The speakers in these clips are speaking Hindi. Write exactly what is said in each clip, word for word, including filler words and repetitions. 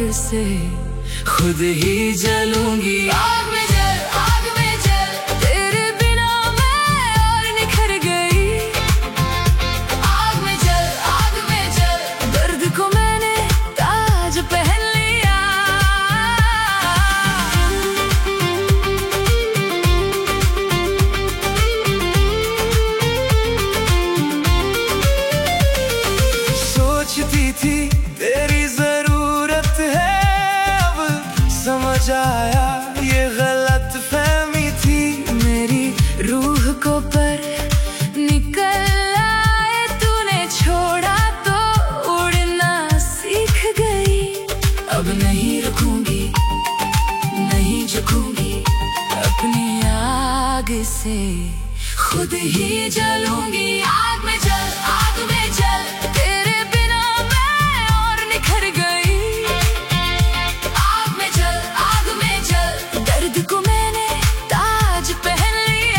से खुद ही जलूंगी। आग में जल, आग में जल, तेरे बिना मैं और निखर गई। आग में जल, आग में जल, दर्द को मैंने ताज पहन लिया। सोचती थी तेरी जरूरत है, अब समझ आया ये गलत फहमी थी। मेरी रूह को पर निकल आए, तूने छोड़ा तो उड़ना सीख गई। अब नहीं रुकूंगी, नहीं झुकूंगी, अपनी आग से खुद ही जलूंगी। आग में जल, आग में जल, तेरे बिना मैं और निखर गई। आग में जल, आग में जल, दर्द को मैंने ताज पहन लिया।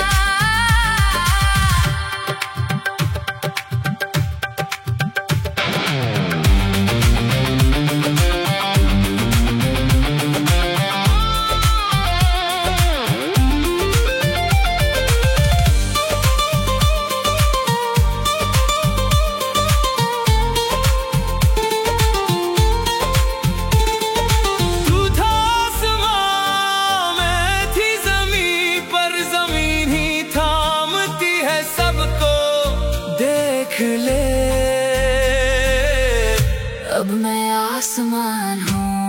तू था आसमां, मैं थी ज़मीं, पर ज़मीन ही थामती है सबको। देख ले अब मैं आसमान हूँ,